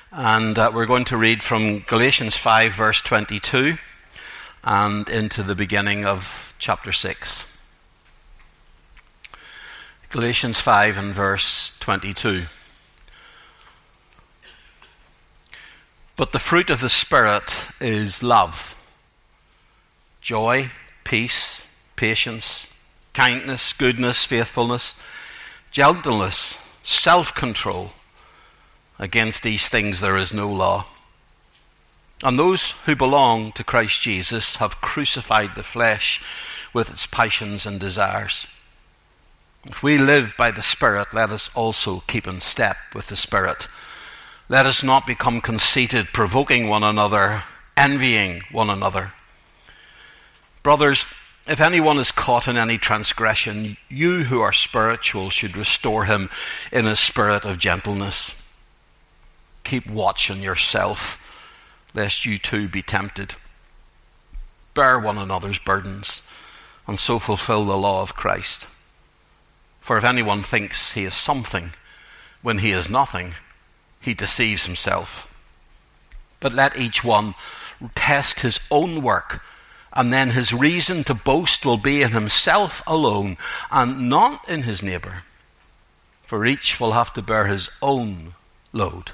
And we're going to read from Galatians 5 verse 22 and into the beginning of chapter 6. Galatians 5 and verse 22. But the fruit of the Spirit is love, joy, peace, patience, kindness, goodness, faithfulness, gentleness, self-control. Against these things there is no law. And those who belong to Christ Jesus have crucified the flesh with its passions and desires. If we live by the Spirit, let us also keep in step with the Spirit. Let us not become conceited, provoking one another, envying one another. Brothers, if anyone is caught in any transgression, you who are spiritual should restore him in a spirit of gentleness. Keep watch on yourself, lest you too be tempted. Bear one another's burdens, and so fulfill the law of Christ. For if anyone thinks he is something when he is nothing, he deceives himself. But let each one test his own work, and then his reason to boast will be in himself alone, and not in his neighbor. For each will have to bear his own load.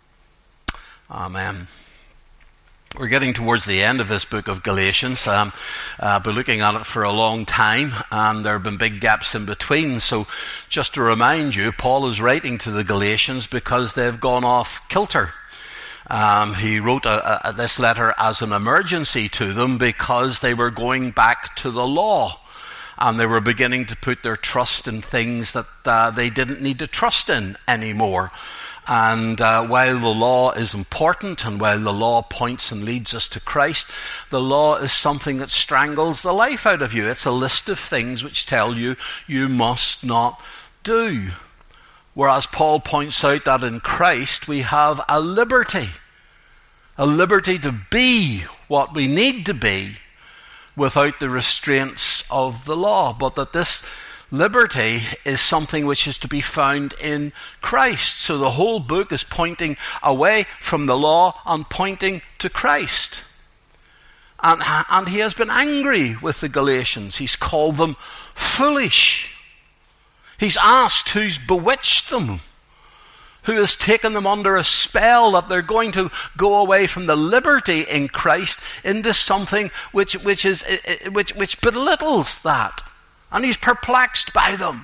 Amen. We're getting towards the end of this book of Galatians. Been looking at it for a long time, and there have been big gaps in between. So just to remind you, Paul is writing to the Galatians because they've gone off kilter. He wrote this letter as an emergency to them because they were going back to the law. And they were beginning to put their trust in things that they didn't need to trust in anymore. And while the law is important, and while the law points and leads us to Christ, the law is something that strangles the life out of you. It's a list of things which tell you you must not do. Whereas Paul points out that in Christ we have a liberty to be what we need to be without the restraints of the law. But that this liberty is something which is to be found in Christ. So the whole book is pointing away from the law and pointing to Christ. And he has been angry with the Galatians. He's called them foolish. He's asked who's bewitched them, who has taken them under a spell that they're going to go away from the liberty in Christ into something which belittles that. And he's perplexed by them.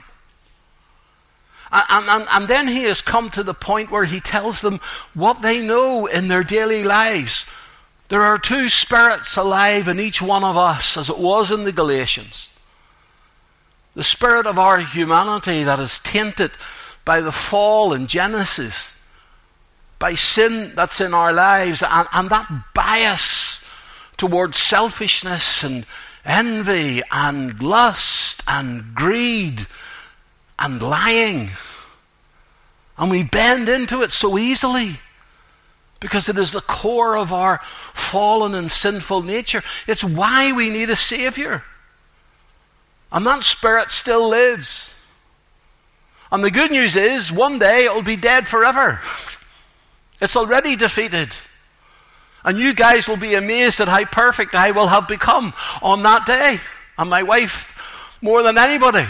And then he has come to the point where he tells them what they know in their daily lives. There are two spirits alive in each one of us, as it was in the Galatians. The spirit of our humanity that is tainted by the fall in Genesis, by sin that's in our lives, and that bias towards selfishness and envy and lust and greed and lying. And we bend into it so easily because it is the core of our fallen and sinful nature. It's why we need a Savior. And that spirit still lives. And the good news is, one day it will be dead forever. It's already defeated. And you guys will be amazed at how perfect I will have become on that day. And my wife more than anybody.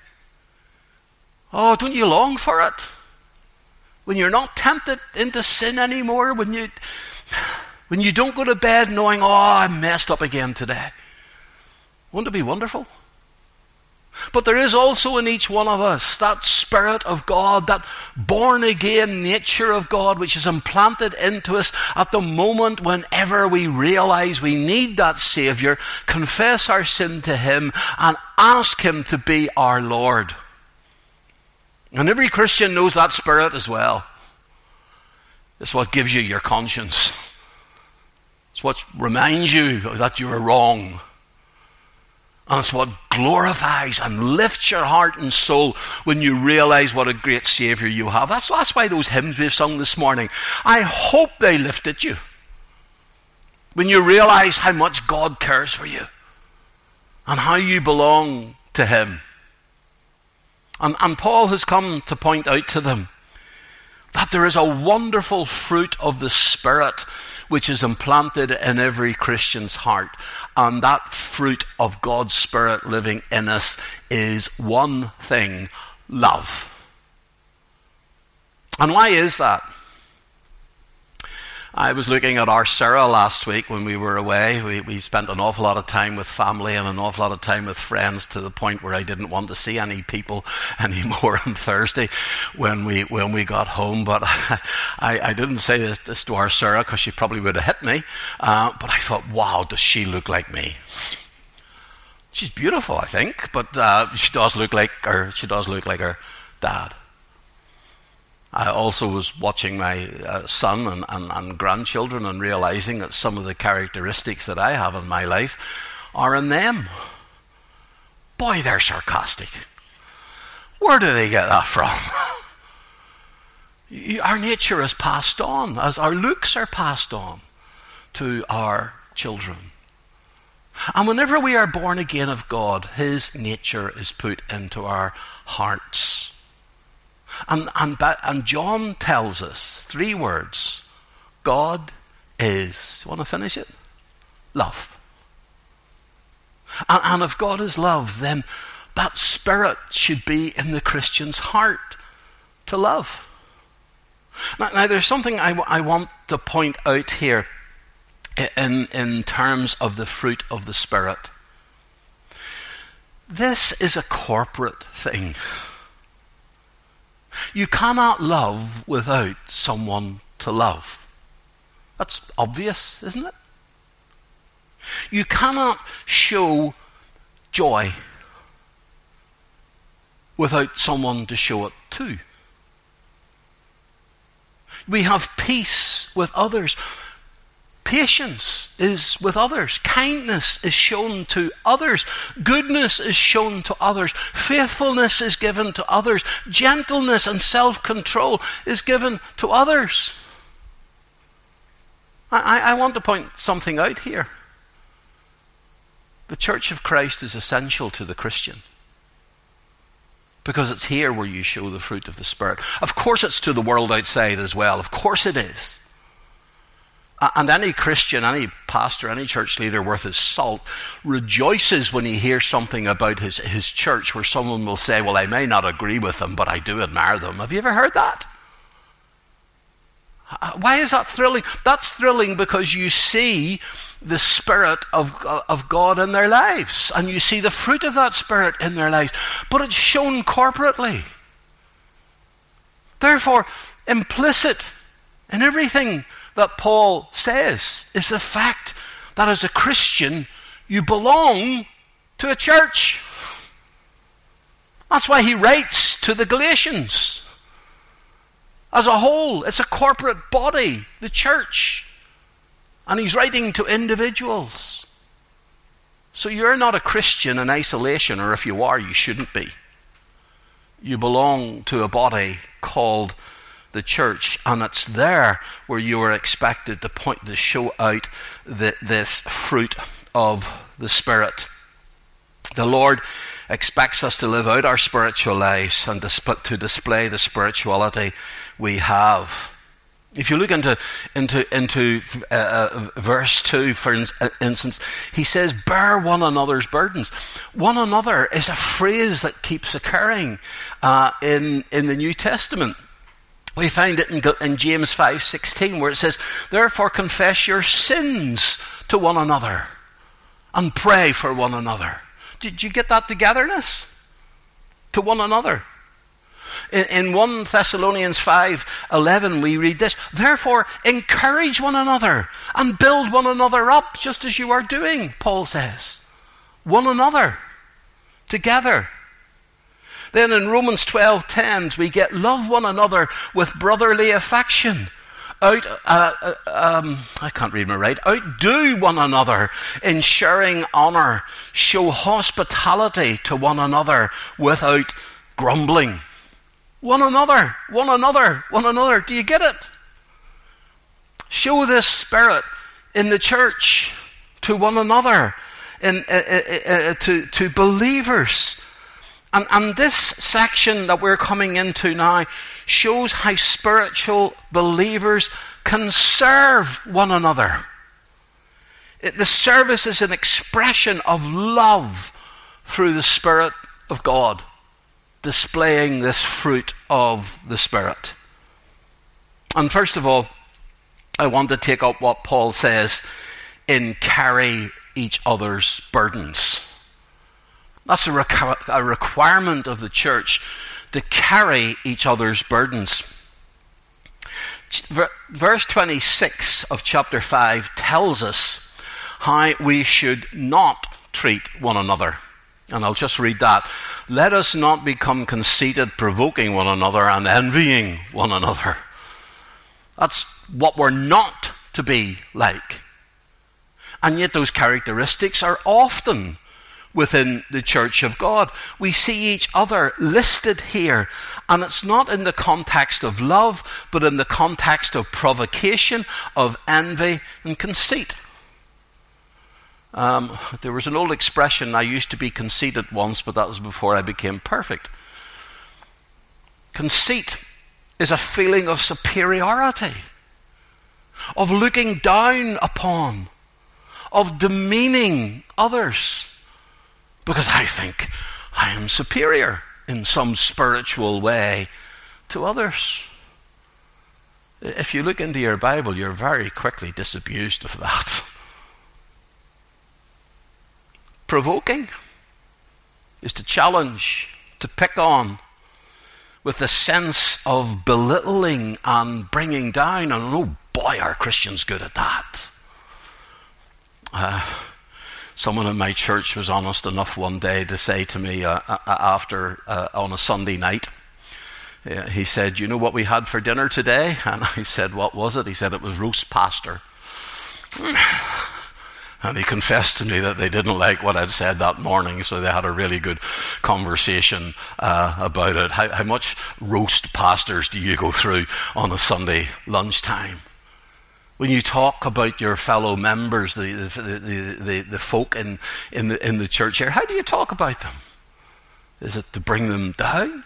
Oh, don't you long for it? When you're not tempted into sin anymore, when you don't go to bed knowing, oh, I messed up again today. Wouldn't it be wonderful? But there is also in each one of us that Spirit of God, that born-again nature of God, which is implanted into us at the moment whenever we realize we need that Savior, confess our sin to Him, and ask Him to be our Lord. And every Christian knows that Spirit as well. It's what gives you your conscience. It's what reminds you that you are wrong. And it's what glorifies and lifts your heart and soul when you realize what a great Savior you have. That's why those hymns we've sung this morning, I hope they lifted you. When you realize how much God cares for you and how you belong to Him. And Paul has come to point out to them that there is a wonderful fruit of the Spirit which is implanted in every Christian's heart. And that fruit of God's Spirit living in us is one thing: love. And why is that? I was looking at our Sarah last week when we were away. We spent an awful lot of time with family and an awful lot of time with friends, to the point where I didn't want to see any people anymore on Thursday when we got home. But I didn't say this to our Sarah because she probably would have hit me. But I thought, wow, does she look like me? She's beautiful, I think, but she does look like her dad. I also was watching my son and grandchildren and realizing that some of the characteristics that I have in my life are in them. Boy, they're sarcastic. Where do they get that from? Our nature is passed on, as our looks are passed on to our children. And whenever we are born again of God, His nature is put into our hearts. And John tells us 3 words: God is, want to finish it? Love. And if God is love, then that Spirit should be in the Christian's heart to love. Now there's something I want to point out here in terms of the fruit of the Spirit. This is a corporate thing. You cannot love without someone to love. That's obvious, isn't it? You cannot show joy without someone to show it to. We have peace with others. Patience is with others. Kindness is shown to others. Goodness is shown to others. Faithfulness is given to others. Gentleness and self-control is given to others. I want to point something out here. The Church of Christ is essential to the Christian, because it's here where you show the fruit of the Spirit. Of course it's to the world outside as well. Of course it is. And any Christian, any pastor, any church leader worth his salt rejoices when he hears something about his church where someone will say, well, I may not agree with them, but I do admire them. Have you ever heard that? Why is that thrilling? That's thrilling because you see the Spirit of God in their lives, and you see the fruit of that Spirit in their lives, but it's shown corporately. Therefore, implicit in everything that Paul says is the fact that as a Christian, you belong to a church. That's why he writes to the Galatians. As a whole, it's a corporate body, the church. And he's writing to individuals. So you're not a Christian in isolation, or if you are, you shouldn't be. You belong to a body called the church, and it's there where you are expected to show out this fruit of the Spirit. The Lord expects us to live out our spiritual lives and to display the spirituality we have. If you look into verse 2, for instance, he says, bear one another's burdens. One another is a phrase that keeps occurring in the New Testament. We find it in James 5:16, where it says, therefore confess your sins to one another and pray for one another. Did you get that togetherness? To one another. In 1 Thessalonians 5:11 we read this, therefore encourage one another and build one another up, just as you are doing, Paul says. One another, together. Then in Romans 12:10 we get love one another with brotherly affection. I can't read my right. Outdo one another in sharing honor. Show hospitality to one another without grumbling. One another, one another, one another. Do you get it? Show this Spirit in the church to one another, to believers. And this section that we're coming into now shows how spiritual believers can serve one another. The service is an expression of love through the Spirit of God, displaying this fruit of the Spirit. And first of all, I want to take up what Paul says in carry each other's burdens. That's a requirement of the church, to carry each other's burdens. Verse 26 of chapter 5 tells us how we should not treat one another. And I'll just read that. Let us not become conceited, provoking one another and envying one another. That's what we're not to be like. And yet those characteristics are often within the church of God. We see each other listed here, and it's not in the context of love, but in the context of provocation, of envy and conceit. There was an old expression, I used to be conceited once, but that was before I became perfect. Conceit is a feeling of superiority, of looking down upon, of demeaning others, because I think I am superior in some spiritual way to others. If you look into your Bible, you're very quickly disabused of that. Provoking is to challenge, to pick on, with a sense of belittling and bringing down. And oh boy, are Christians good at that. Someone in my church was honest enough one day to say to me on a Sunday night, he said, "You know what we had for dinner today?" And I said, "What was it?" He said, "It was roast pastor." And he confessed to me that they didn't like what I'd said that morning, so they had a really good conversation about it. How much roast pastors do you go through on a Sunday lunchtime? When you talk about your fellow members, the folk in the church here, how do you talk about them? Is it to bring them down?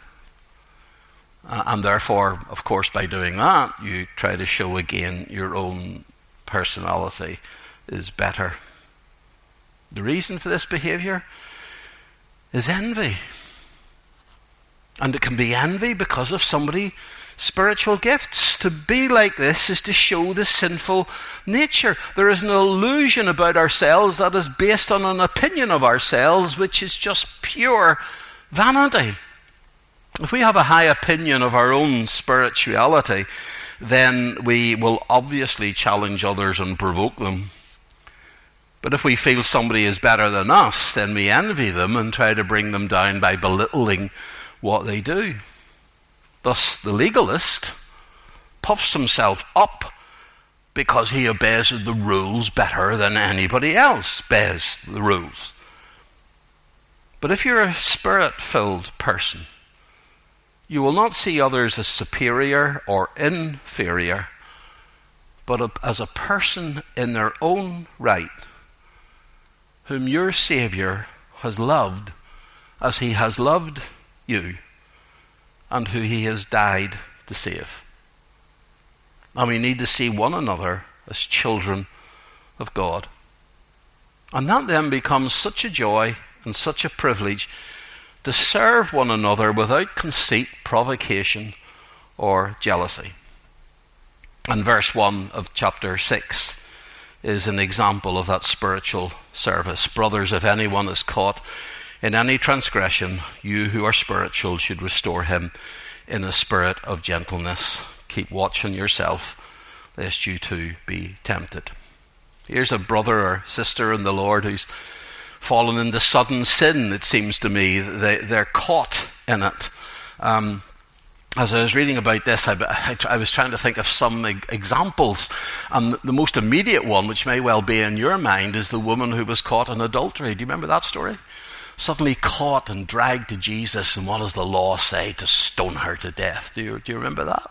And therefore, of course, by doing that, you try to show again your own personality is better. The reason for this behavior is envy. And it can be envy because of somebody's spiritual gifts. To be like this is to show the sinful nature. There is an illusion about ourselves that is based on an opinion of ourselves which is just pure vanity. If we have a high opinion of our own spirituality, then we will obviously challenge others and provoke them. But if we feel somebody is better than us, then we envy them and try to bring them down by belittling what they do. Thus, the legalist puffs himself up because he obeys the rules better than anybody else obeys the rules. But if you're a spirit-filled person, you will not see others as superior or inferior, but as a person in their own right, whom your Saviour has loved as he has loved you, and who he has died to save. And we need to see one another as children of God. And that then becomes such a joy and such a privilege to serve one another without conceit, provocation, or jealousy. And verse 1 of chapter 6 is an example of that spiritual service. Brothers, if anyone is caught in any transgression, you who are spiritual should restore him in a spirit of gentleness. Keep watch on yourself, lest you too be tempted. Here's a brother or sister in the Lord who's fallen into sudden sin, it seems to me. They're caught in it. As I was reading about this, I was trying to think of some examples. And the most immediate one, which may well be in your mind, is the woman who was caught in adultery. Do you remember that story? Suddenly caught and dragged to Jesus, and what does the law say? To stone her to death. Do you remember that?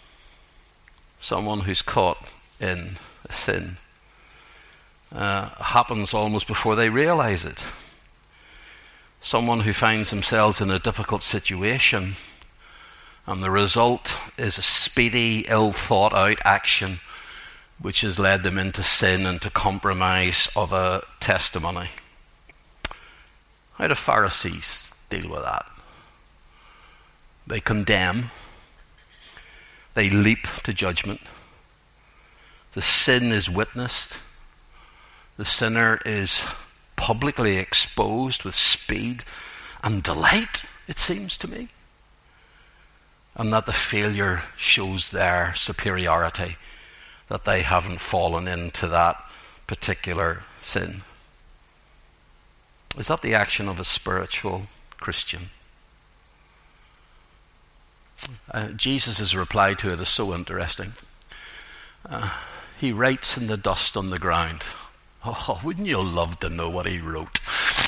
Someone who's caught in a sin. Happens almost before they realize it. Someone who finds themselves in a difficult situation, and the result is a speedy, ill-thought-out action which has led them into sin and to compromise of a testimony. How do Pharisees deal with that? They condemn. They leap to judgment. The sin is witnessed. The sinner is publicly exposed with speed and delight, it seems to me. And that the failure shows their superiority, that they haven't fallen into that particular sin. Is that the action of a spiritual Christian? Jesus' reply to it is so interesting. He writes in the dust on the ground. Oh, wouldn't you love to know what he wrote?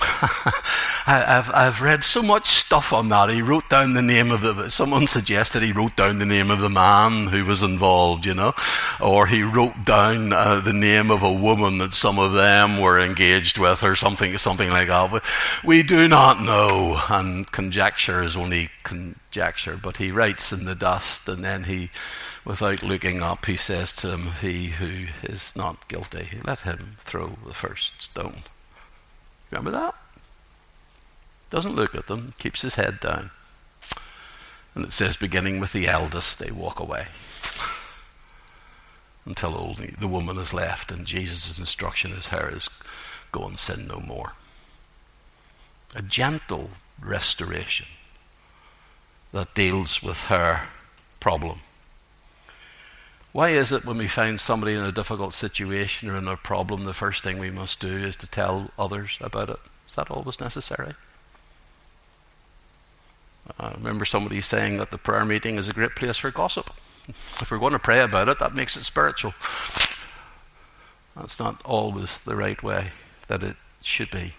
I've read so much stuff on that. He wrote down the name of the... Someone suggested he wrote down the name of the man who was involved, or he wrote down the name of a woman that some of them were engaged with, or something like that. But we do not know, and conjecture is only conjecture. But he writes in the dust, and then he, without looking up, he says to him, "He who is not guilty, let him throw the first stone." Remember that? Doesn't look at them, keeps his head down. And it says, beginning with the eldest, they walk away. Until only the woman is left, and Jesus' instruction is go and sin no more. A gentle restoration that deals with her problem. Why is it when we find somebody in a difficult situation or in a problem, the first thing we must do is to tell others about it? Is that always necessary? I remember somebody saying that the prayer meeting is a great place for gossip. If we're going to pray about it, that makes it spiritual. That's not always the right way that it should be.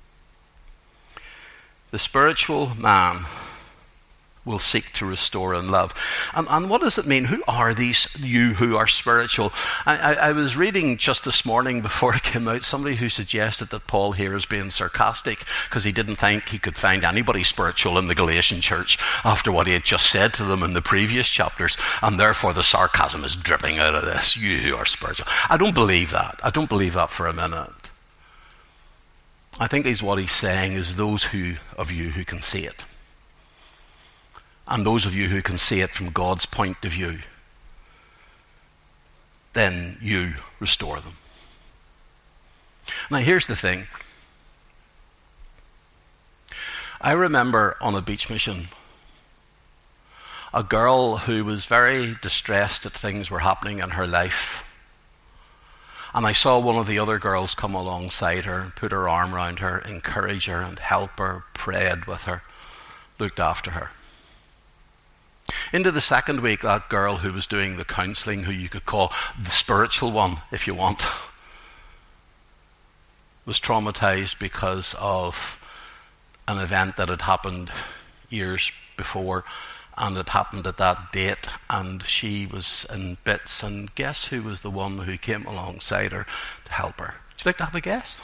The spiritual man will seek to restore and love. And what does it mean? Who are these you who are spiritual? I was reading just this morning before it came out, somebody who suggested that Paul here is being sarcastic because he didn't think he could find anybody spiritual in the Galatian church after what he had just said to them in the previous chapters, and therefore the sarcasm is dripping out of this. You who are spiritual. I don't believe that. I don't believe that for a minute. I think what he's saying is those of you who can see it. And those of you who can see it from God's point of view, then you restore them. Now here's the thing. I remember on a beach mission, a girl who was very distressed that things were happening in her life. And I saw one of the other girls come alongside her, put her arm around her, encourage her and help her, prayed with her, looked after her. Into the second week, that girl who was doing the counselling, who you could call the spiritual one, if you want, was traumatized because of an event that had happened years before, and it happened at that date, and she was in bits, and guess who was the one who came alongside her to help her? Would you like to have a guess?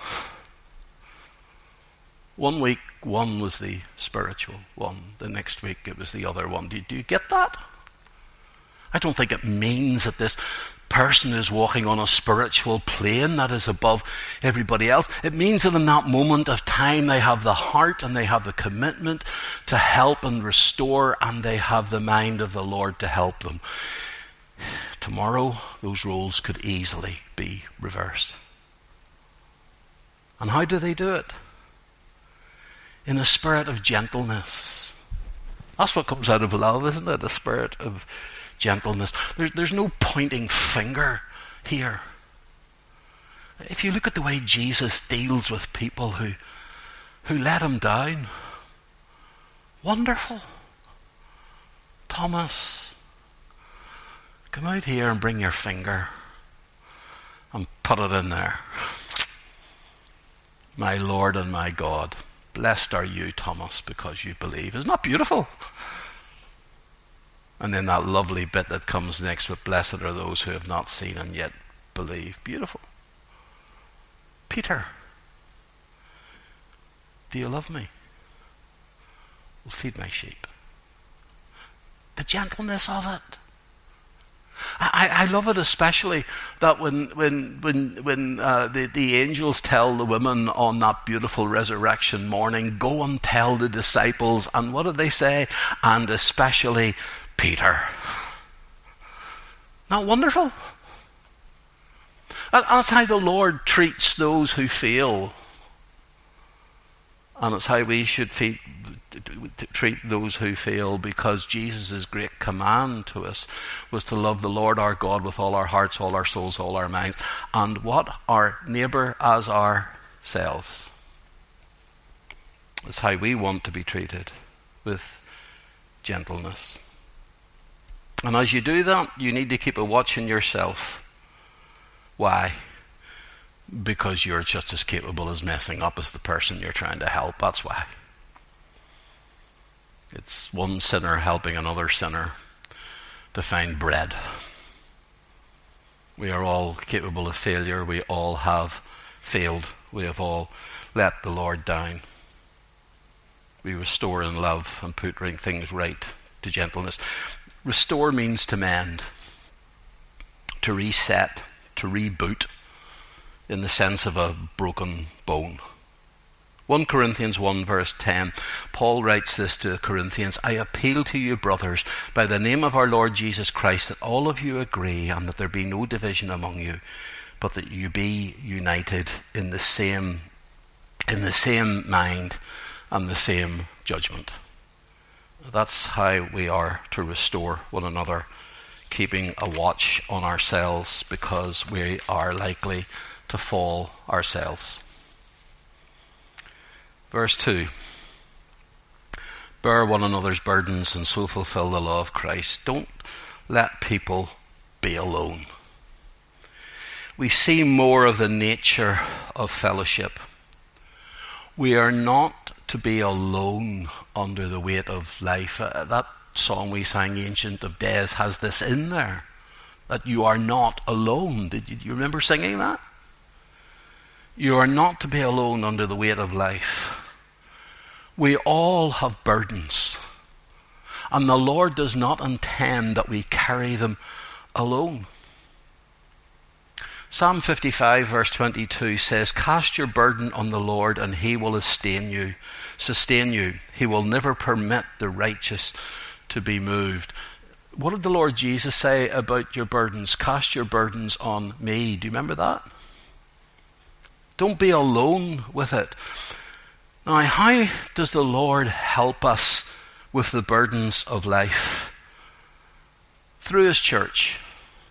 1 week, one was the spiritual one. The next week, it was the other one. Do you get that? I don't think it means that this person is walking on a spiritual plane that is above everybody else. It means that in that moment of time, they have the heart and they have the commitment to help and restore, and they have the mind of the Lord to help them. Tomorrow, those roles could easily be reversed. And how do they do it? In a spirit of gentleness. That's what comes out of love, isn't it? A spirit of gentleness. There's no pointing finger here. If you look at the way Jesus deals with people who let him down, wonderful. Thomas, come out here and bring your finger and put it in there. My Lord and my God. Blessed are you, Thomas, because you believe. Isn't that beautiful? And then that lovely bit that comes next with blessed are those who have not seen and yet believe. Beautiful. Peter, do you love me? will feed my sheep. The gentleness of it. I love it especially that when the angels tell the women on that beautiful resurrection morning, go and tell the disciples, and what did they say? And especially Peter. Not wonderful? That's how the Lord treats those who fail. And it's how we should treat those who fail, because Jesus' great command to us was to love the Lord our God with all our hearts, all our souls, all our minds, and what? Our neighbour as ourselves. It's how we want to be treated, with gentleness. And as you do that, you need to keep a watch on yourself. Why? Because you're just as capable as messing up as the person you're trying to help. That's why. It's one sinner helping another sinner to find bread. We are all capable of failure. We all have failed. We have all let the Lord down. We restore in love and put things right, to gentleness. Restore means to mend, to reset, to reboot, in the sense of a broken bone. 1 Corinthians 1 verse 10, Paul writes this to the Corinthians: I appeal to you, brothers, by the name of our Lord Jesus Christ, that all of you agree, and that there be no division among you, but that you be united in the same mind and the same judgment. That's how we are to restore one another, keeping a watch on ourselves, because we are likely to fall ourselves. Verse 2. Bear one another's burdens and so fulfill the law of Christ. Don't let people be alone. We see more of the nature of fellowship. We are not to be alone under the weight of life. That song we sang, Ancient of Days, has this in there, that you are not alone. Did you remember singing that? You are not to be alone under the weight of life. We all have burdens, and the Lord does not intend that we carry them alone. Psalm 55 verse 22 says, cast your burden on the Lord and he will sustain you. He will never permit the righteous to be moved. What did the Lord Jesus say about your burdens? Cast your burdens on me. Do you remember that? Don't be alone with it. Now, how does the Lord help us with the burdens of life? Through his church.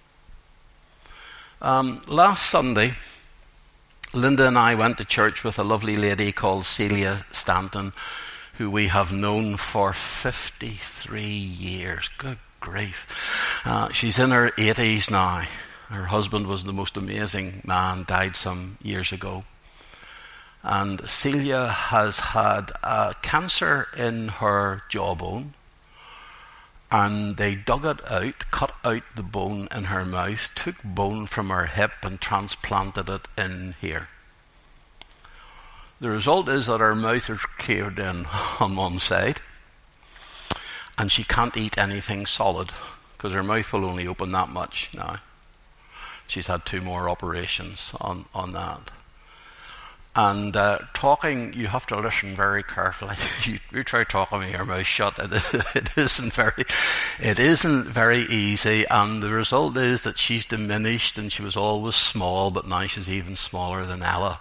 Last Sunday, Linda and I went to church with a lovely lady called Celia Stanton, who we have known for 53 years. Good grief. She's in her 80s now. Her husband was the most amazing man, died some years ago. And Celia has had cancer in her jawbone, and they dug it out, cut out the bone in her mouth, took bone from her hip and transplanted it in here. The result is that her mouth is caved in on one side, and she can't eat anything solid because her mouth will only open that much now. She's had 2 more operations on that. And talking, you have to listen very carefully. You try talking with your mouth shut. It isn't very easy. And the result is that she's diminished, and she was always small, but now she's even smaller than Ella.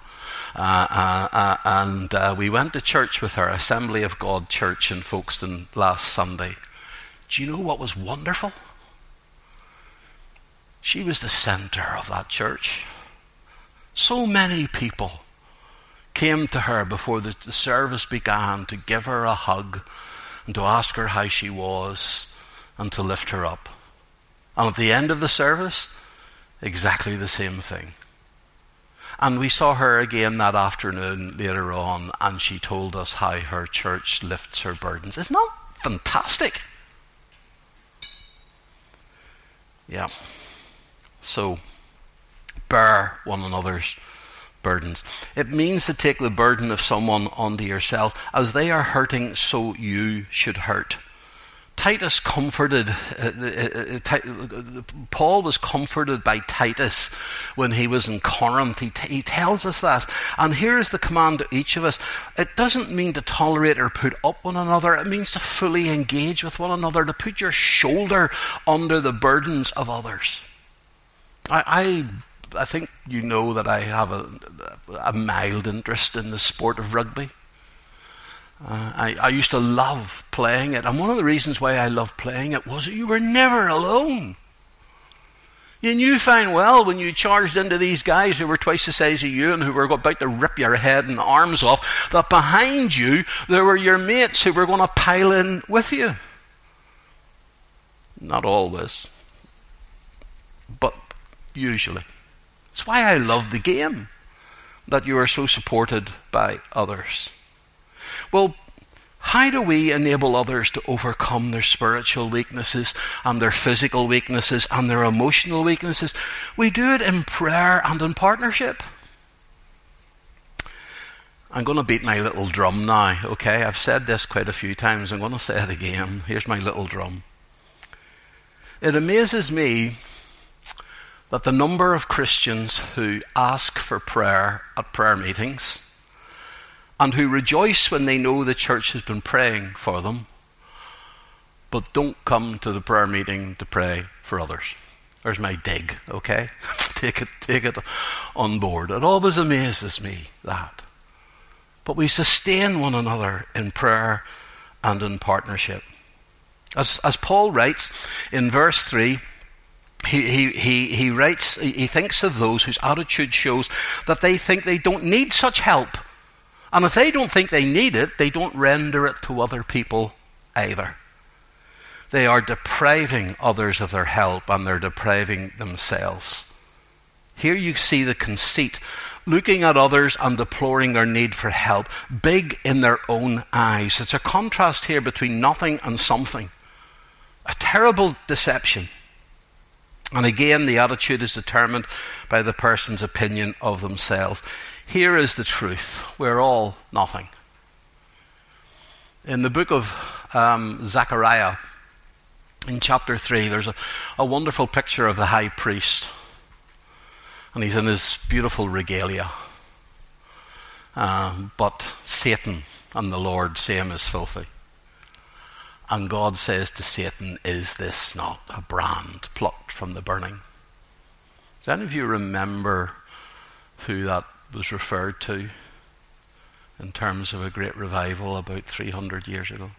And we went to church with her, Assembly of God Church in Folkestone last Sunday. Do you know what was wonderful? She was the centre of that church. So many people came to her before the service began to give her a hug and to ask her how she was and to lift her up. And at the end of the service, exactly the same thing. And we saw her again that afternoon later on, and she told us how her church lifts her burdens. Isn't that fantastic? Yeah. So, bear one another's burdens. It means to take the burden of someone onto yourself. As they are hurting, so you should hurt. Titus comforted, Paul was comforted by Titus when he was in Corinth. He tells us that. And here's the command to each of us. It doesn't mean to tolerate or put up one another. It means to fully engage with one another, to put your shoulder under the burdens of others. I think you know that I have a mild interest in the sport of rugby. I used to love playing it, and one of the reasons why I loved playing it was that you were never alone. You knew fine well when you charged into these guys who were twice the size of you and who were about to rip your head and arms off, that behind you there were your mates who were going to pile in with you. Not always, but usually. That's why I love the game, that you are so supported by others. Well, how do we enable others to overcome their spiritual weaknesses and their physical weaknesses and their emotional weaknesses? We do it in prayer and in partnership. I'm going to beat my little drum now, okay? I've said this quite a few times. I'm going to say it again. Here's my little drum. It amazes me that the number of Christians who ask for prayer at prayer meetings and who rejoice when they know the church has been praying for them, but don't come to the prayer meeting to pray for others. There's my dig, okay? Take it on board. It always amazes me, that. But we sustain one another in prayer and in partnership. As Paul writes in verse 3, he writes, he thinks of those whose attitude shows that they think they don't need such help. And if they don't think they need it, they don't render it to other people either. They are depriving others of their help, and they're depriving themselves. Here you see the conceit, looking at others and deploring their need for help, big in their own eyes. It's a contrast here between nothing and something. A terrible deception. And again, the attitude is determined by the person's opinion of themselves. Here is the truth. We're all nothing. In the book of Zechariah, in chapter 3, there's a wonderful picture of the high priest. And he's in his beautiful regalia. But Satan and the Lord see him as filthy. And God says to Satan, "Is this not a brand plucked from the burning?" Does any of you remember who that was referred to in terms of a great revival about 300 years ago?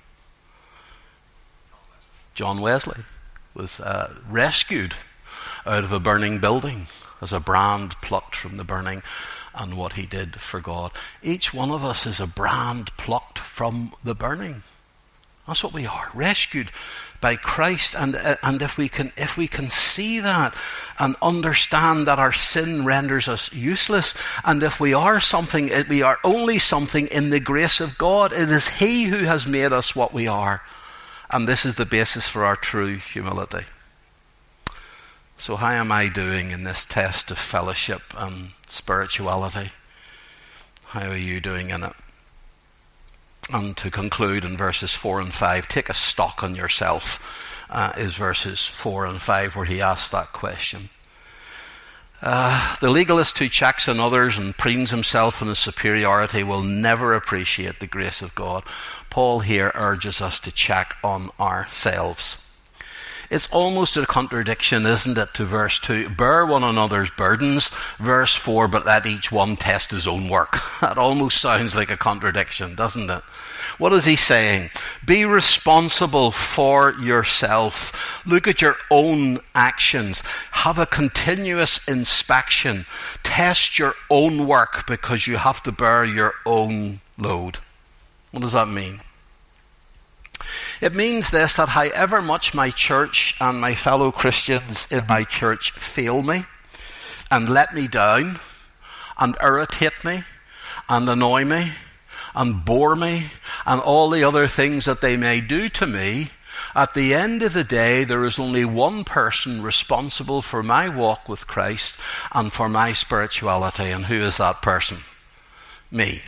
John Wesley was rescued out of a burning building as a brand plucked from the burning, and what he did for God. Each one of us is a brand plucked from the burning. That's what we are, rescued by Christ. And if we can see that and understand that our sin renders us useless, and if we are something, we are only something in the grace of God. It is He who has made us what we are. And this is the basis for our true humility. So how am I doing in this test of fellowship and spirituality? How are you doing in it? And to conclude in verses 4 and 5, take a stock on yourself, is verses 4 and 5, where he asks that question. The legalist who checks on others and preens himself in his superiority will never appreciate the grace of God. Paul here urges us to check on ourselves. It's almost a contradiction, isn't it, to verse 2. Bear one another's burdens. Verse 4, but let each one test his own work. That almost sounds like a contradiction, doesn't it? What is he saying? Be responsible for yourself. Look at your own actions. Have a continuous inspection. Test your own work, because you have to bear your own load. What does that mean? It means this, that however much my church and my fellow Christians in my church fail me and let me down and irritate me and annoy me and bore me and all the other things that they may do to me, At the end of the day, there is only one person responsible for my walk with Christ and for my spirituality. And who is that person? Me.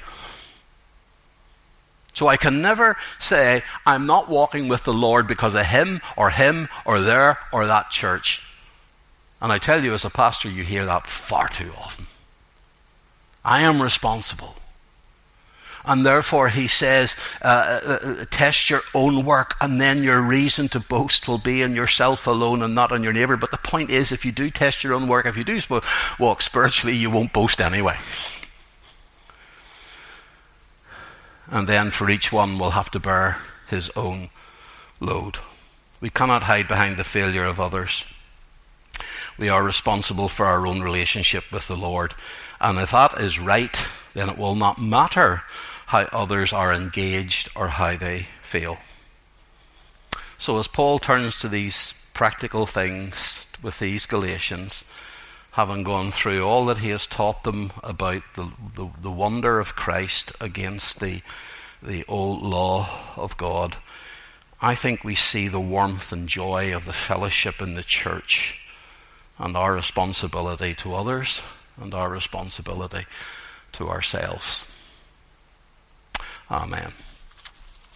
So I can never say, I'm not walking with the Lord because of him or there or that church. And I tell you, as a pastor, you hear that far too often. I am responsible. And therefore, he says, test your own work, and then your reason to boast will be in yourself alone and not on your neighbor. But the point is, if you do test your own work, if you do walk spiritually, you won't boast anyway. And then for each one will have to bear his own load. We cannot hide behind the failure of others. We are responsible for our own relationship with the Lord. And if that is right, then it will not matter how others are engaged or how they feel. So as Paul turns to these practical things with these Galatians, having gone through all that he has taught them about the wonder of Christ against the old law of God, I think we see the warmth and joy of the fellowship in the church and our responsibility to others and our responsibility to ourselves. Amen.